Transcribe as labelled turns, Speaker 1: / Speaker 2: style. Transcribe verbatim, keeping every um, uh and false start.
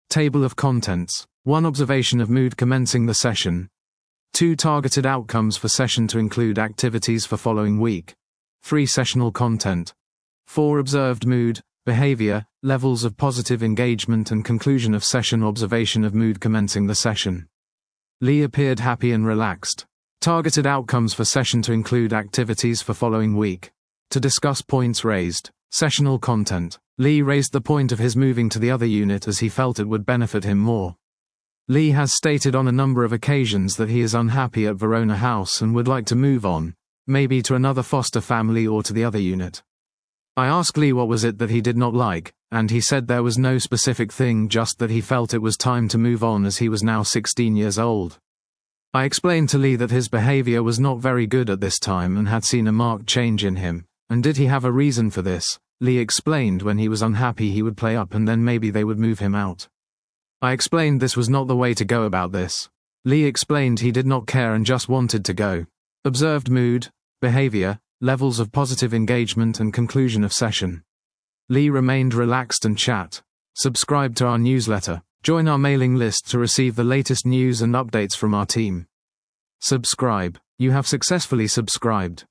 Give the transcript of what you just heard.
Speaker 1: Table of contents. one Observation of mood commencing the session. two Targeted outcomes for session to include activities for following week. three Sessional content. four Observed mood, behavior, levels of positive engagement and conclusion of session. Observation of mood commencing the session. Lee appeared happy and relaxed. Targeted outcomes for session to include activities for following week. To discuss points raised. Sessional content. Lee raised the point of his moving to the other unit as he felt it would benefit him more. Lee has stated on a number of occasions that he is unhappy at Verona House and would like to move on, maybe to another foster family or to the other unit. I asked Lee what was it that he did not like, and he said there was no specific thing, just that he felt it was time to move on as he was now sixteen years old. I explained to Lee that his behavior was not very good at this time and had seen a marked change in him, and did he have a reason for this? Lee explained when he was unhappy he would play up and then maybe they would move him out. I explained this was not the way to go about this. Lee explained he did not care and just wanted to go. Observed mood, behavior, levels of positive engagement and conclusion of session. Lee remained relaxed and chat. Subscribe to our newsletter. Join our mailing list to receive the latest news and updates from our team. Subscribe. You have successfully subscribed.